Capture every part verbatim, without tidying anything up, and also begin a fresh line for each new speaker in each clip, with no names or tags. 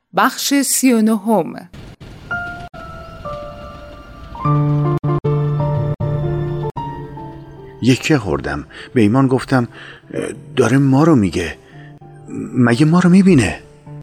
بخش سی و نهم.
یکه خوردم. به ایمان گفتم داره ما رو میگه، مگه ما رو میبینه؟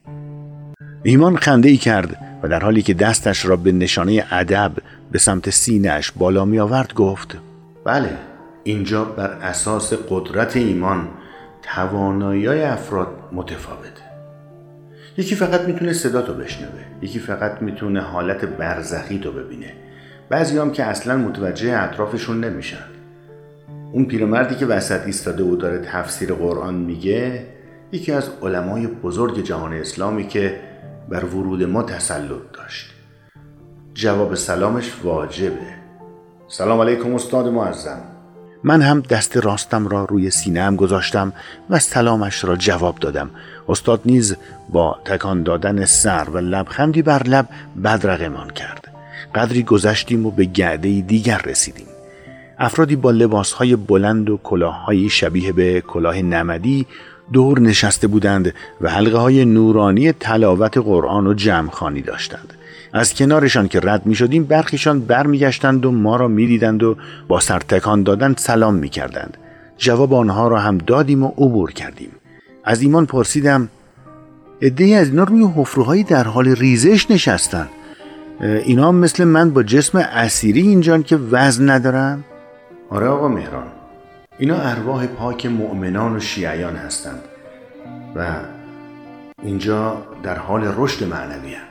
ایمان خنده ای کرد و در حالی که دستش را به نشانه ادب به سمت سینه‌اش بالا می آورد گفت بله، اینجا بر اساس قدرت ایمان توانایی‌های افراد متفاوته. یکی فقط میتونه صدا تو بشنوه، یکی فقط میتونه حالت برزخی تو ببینه، بعضی هم که اصلا متوجه اطرافشون نمیشن. اون پیرمردی که وسط ایستاده و داره تفسیر قرآن میگه یکی از علمای بزرگ جهان اسلامی که بر ورود ما تسلط داشت. جواب سلامش واجبه. سلام علیکم استاد معظم. من هم دست راستم را روی سینه‌ام گذاشتم و سلامش را جواب دادم. استاد نیز با تکان دادن سر و لبخندی بر لب بدرقمان کرد. قدری گذشتیم و به گرده دیگر رسیدیم. افرادی با لباسهای بلند و کلاههای شبیه به کلاه نمدی دور نشسته بودند و حلقه های نورانی تلاوت قرآن و جمع‌خوانی داشتند. از کنارشان که رد می شدیم برخیشان بر می گشتند و ما را می دیدند و با سر تکان دادن سلام می کردند. جواب آنها را هم دادیم و عبور کردیم. از ایمان پرسیدم عده‌ای از اینا روی حفره‌هایی در حال ریزش نشستن. اینا هم مثل من با جسم اسیری اینجان که وزن ندارن؟ آره آقا مهران، اینا ارواح پاک مؤمنان و شیعیان هستند و اینجا در حال رشد معنوی هستند.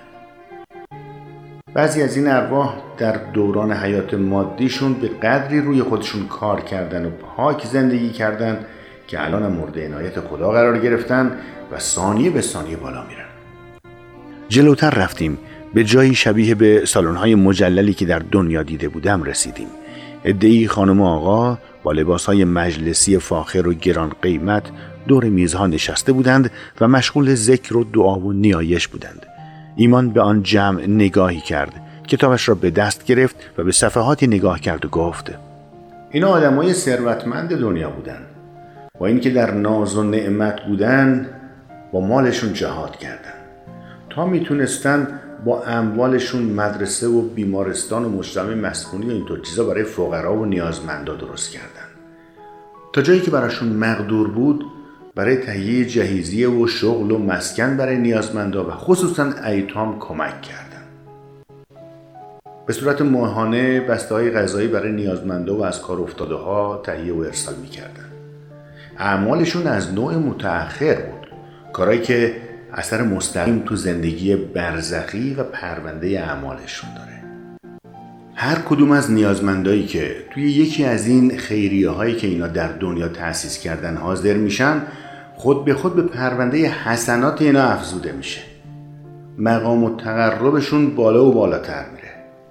بعضی از این ارواح در دوران حیات مادیشون به قدری روی خودشون کار کردن و پاک زندگی کردن که الان هم مورد عنایت خدا قرار گرفتن و ثانیه به ثانیه بالا میرن. جلوتر رفتیم. به جایی شبیه به سالن‌های مجللی که در دنیا دیده بودم رسیدیم. عده‌ای خانم و آقا با لباس‌های مجلسی فاخر و گران قیمت دور میزها نشسته بودند و مشغول ذکر و دعا و نیایش بودند. ایمان به آن جمع نگاهی کرد، کتابش را به دست گرفت و به صفحاتی نگاه کرد و گفت اینا آدمای ثروتمند دنیا بودن. با اینکه در ناز و نعمت بودن با مالشون جهاد کردن تا میتونستن با اموالشون مدرسه و بیمارستان و مجتمع مسکونی و اینطور چیزا برای فقرا و نیازمندا درست کردن. تا جایی که براشون مقدور بود برای تهیه جهیزیه و شغل و مسکن برای نیازمندا و خصوصا ایتام کمک کردن. به صورت ماهانه بسته‌های غذایی برای نیازمندا و از کار افتاده ها تهیه و ارسال می‌کردن. اعمالشون از نوع متأخر بود، کارهایی که اثر مستقیم تو زندگی برزخی و پرونده اعمالشون داره. هر کدوم از نیازمندایی که توی یکی از این خیریه هایی که اینا در دنیا تأسیس کردن حاضر میشن خود به خود به پرونده حسنات اینا افزوده میشه. مقام و تقربشون بالا و بالاتر میره.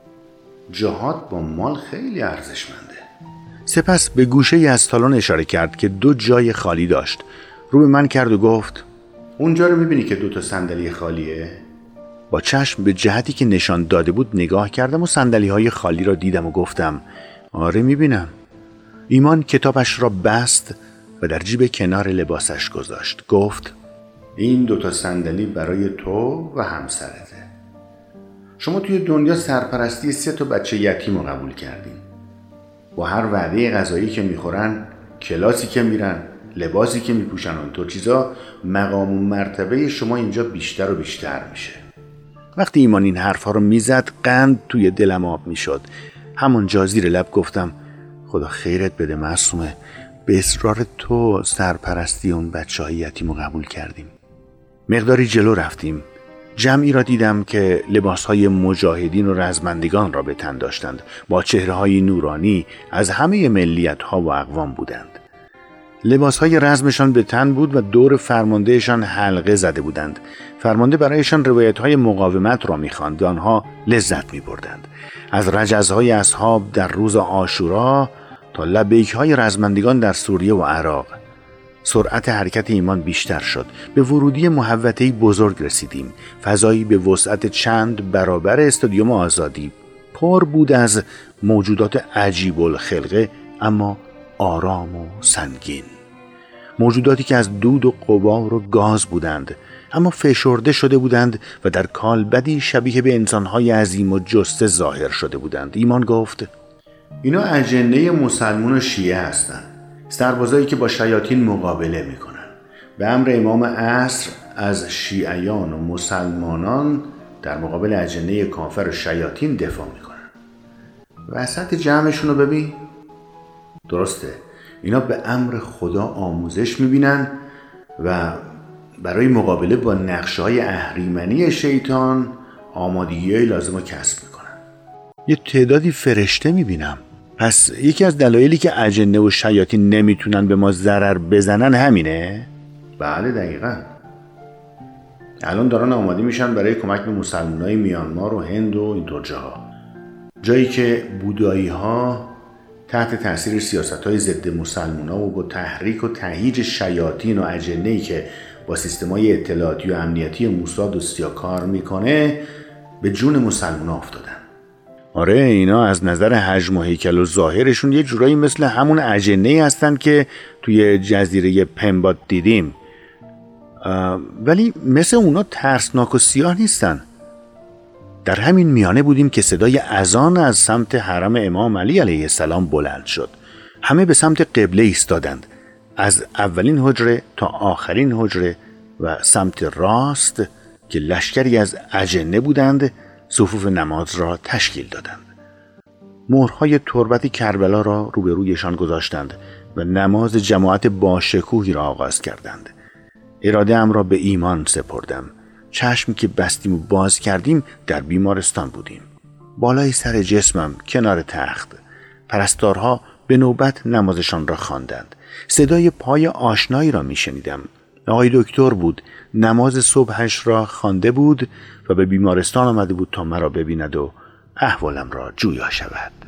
جهاد با مال خیلی ارزشمنده. سپس به گوشه ای از سالن اشاره کرد که دو جای خالی داشت. رو به من کرد و گفت اونجا رو میبینی که دو تا صندلی خالیه؟ با چشم به جهتی که نشان داده بود نگاه کردم و صندلی های خالی را دیدم و گفتم آره میبینم. ایمان کتابش را بست و در جیب کنار لباسش گذاشت. گفت این دو تا صندلی برای تو و همسرته. شما توی دنیا سرپرستی سه تا بچه یتیم رو قبول کردین. با هر وعده غذایی که میخورن، کلاسی که میرن، لباسی که میپوشن و تو چیزا، مقام و مرتبه شما اینجا بیشتر و بیشتر میشه. وقتی ایمان این حرفا رو میزد قند توی دلم آب میشد. همونجا زیر لب گفتم خدا خیرت بده معصومه، به اصرار تو سرپرستی اون بچه‌های یتیم رو قبول کردیم. مقداری جلو رفتیم. جمعی را دیدم که لباسهای مجاهدین و رزمندگان را به تن داشتند، با چهره‌های نورانی از همه ملیت‌ها و اقوام بودند. لباسهای رزمشان به تن بود و دور فرماندهشان حلقه زده بودند. فرمانده برایشان روایت‌های مقاومت را می‌خواند و آنها لذت می‌بردند. از رجزهای اصحاب در روز عاشورا تا لبیک‌های رزمندگان در سوریه و عراق. سرعت حرکت ایمان بیشتر شد. به ورودی محوطه‌ای بزرگ رسیدیم. فضایی به وسعت چند برابر استادیوم آزادی پر بود از موجودات عجیب الخلقه اما آرام و سنگین. موجوداتی که از دود و غبار و گاز بودند، اما فشرده شده بودند و در کالبدی شبیه به انسانهای عظیم و جسته ظاهر شده بودند. ایمان گفت: اینا اجنه مسلمون و شیعه هستند، سربازایی که با شیاطین مقابله میکنن. به امر امام عصر از شیعیان و مسلمانان در مقابل اجنه کافر و شیاطین دفاع میکنن. وسط جمعشون رو ببین. درسته، اینا به امر خدا آموزش میبینن و برای مقابله با نقشه‌های اهریمنی شیطان آمادگی‌های لازم رو کسب میکنن. یه تعدادی فرشته میبینم. پس یکی از دلایلی که اجنه و شیاطین نمیتونن به ما ضرر بزنن همینه؟ بله دقیقاً. الان دارن آماده میشن برای کمک به مسلمانای میانمار و هند و اینطور جاها، جایی که بودایی ها تحت تاثیر سیاست‌های ضد مسلمان‌ها و با تحریک و تهییج شیاطین و اجنه‌ای که با سیستم‌های اطلاعاتی و امنیتی موساد و سیا کار میکنه به جون مسلمان‌ها افتادن. آره، اینا از نظر حجم و هیکل و ظاهرشون یه جورایی مثل همون اجنه‌ای هستن که توی جزیره پنبات دیدیم، ولی مثل اونا ترسناک و سیاه نیستن. در همین میانه بودیم که صدای اذان از سمت حرم امام علی علیه السلام بلند شد. همه به سمت قبله ایستادند، از اولین حجره تا آخرین حجره و سمت راست که لشکری از اجنه بودند صفوف نماز را تشکیل دادند. مهرهای تربت کربلا را روبرویشان گذاشتند و نماز جماعت باشکوهی را آغاز کردند. اراده ام را به ایمان سپردم. چشمی که بستیم و باز کردیم در بیمارستان بودیم. بالای سر جسمم کنار تخت پرستارها به نوبت نمازشان را خواندند. صدای پای آشنایی را می شنیدم. آقای دکتر بود. نماز صبحش را خوانده بود و به بیمارستان آمده بود تا مرا ببیند و احوالم را جویا شود.